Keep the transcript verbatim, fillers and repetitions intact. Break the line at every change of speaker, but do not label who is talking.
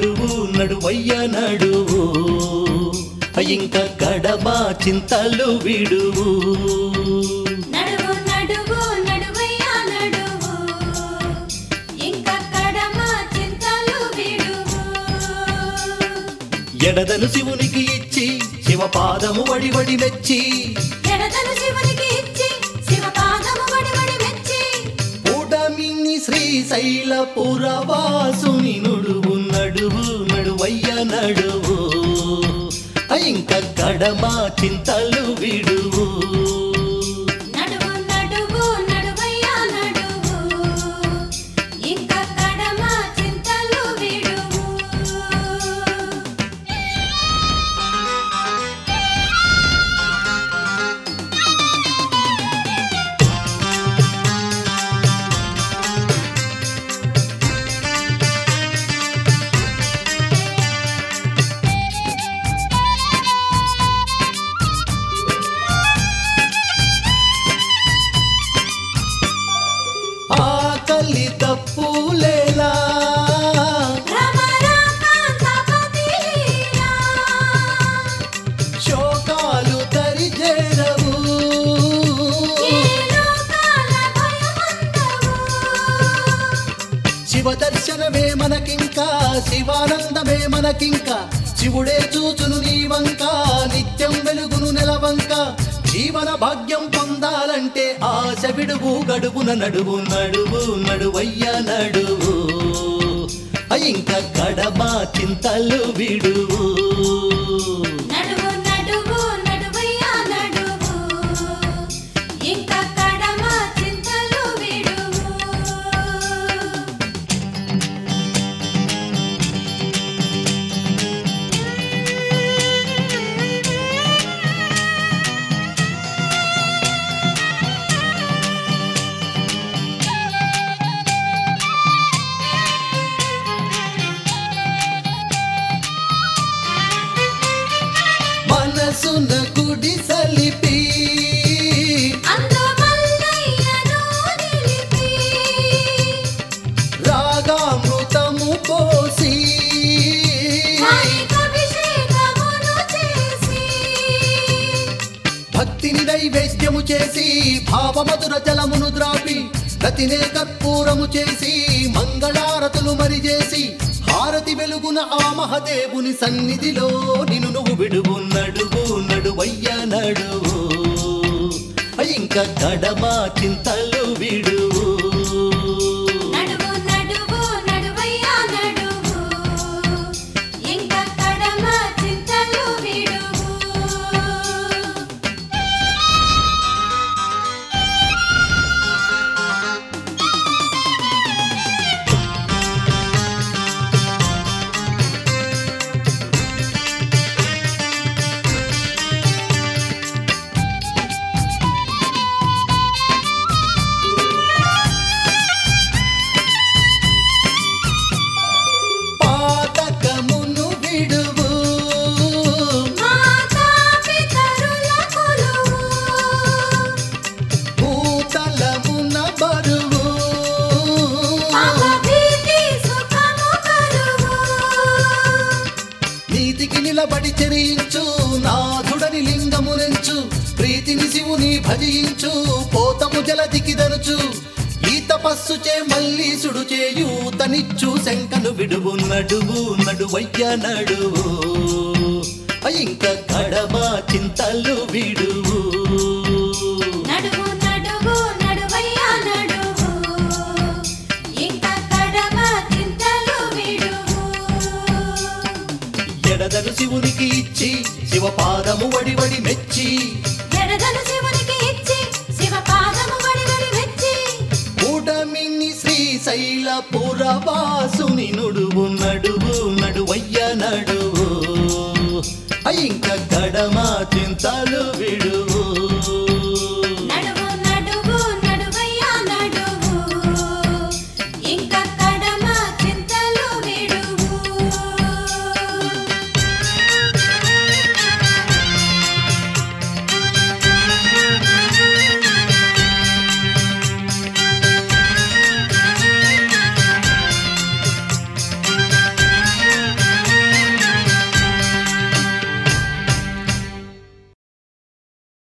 నడువు నడువయ్య నడువు ఇంక కడమా చింతలు విడువు
నడువు నడువు నడువయ్య నడువు ఇంక కడమా చింతలు విడువు
ఎడదను శివునికి ఇచ్చి శివ పాదము వడి వడి మెచ్చి
ఎడదను శివునికి ఇచ్చి శివ పాదము వడి వడి మెచ్చి
పూటమిని శ్రీశైల పురవాసుని నుడువు నడువు నడువయ్య నడువు ఇంక కడమా చింతలు విడువు
నడువు నడువు నడువయ్య నడువు ఇంక కడమా చింతలు విడువు
ఆకలి తప్పులేలా శోకాలు దరిజేరవు శివ దర్శనమే మనకింకా శివానందమే మనకింకా శివుడే చూచును నీవంక నిత్యం వెలుగును నెలవంక జీవన భాగ్యం పొందాలంటే ఆశ విడువు గడువున నడువు నడువు నడువయ్య నడువు ఇంక కడమా చింతలు విడువు
నడువు నడువు నడువయ్య నడువు ఇంక కడమా చింతలు విడువు
మనసున గుడి సలిపి
అందు మల్లయ్యను నిలిపి
రాగామృతము పోసి
వారికభిషేకమును చేసి
భక్తిని నైవేద్యము చేసి భావమధుర జలమును ద్రాపి రతినే కర్పూరము చేసి మంగళారతులు మరి చేసి హారతి వెలుగున ఆ మహదేవుని సన్నిధిలో నిన్ను నువ్వు విడువు నడువు నడువయ్య నడువు ఇంక కడమా చింతలు విడువు
నడువు నడువు నడువయ్య నడువు ఇంక కడమా చింతలు విడువు
పాతకమును విడువు
మాతా పితరుల కొలువు
భూతలమున బరువు
పాపభీతి సుఖము కలువు
నీతికి నిలబడి చెరించు నాథుడని లింగమునెంచు ప్రీతిని శివుని భజించు పోతము జలదికి దరుచు ఈ తపస్సు చే మల్లీసుడు చేయూతనిచ్చు శంకను విడువు నడువు నడువయ్య నడువు ఇంక కడమా చింతలు విడువు
నడువు నడువు నడువయ్య నడువు ఇంక కడమా చింతలు విడువు
ఎడదను శివునికి ఇచ్చి శివ పాదము వడి వడి మెచ్చి
ఎడదను శివునికి ఇచ్చి శివ పాదము వడి వడి మెచ్చి
కూటమిని శ్రీశైల పురవాసు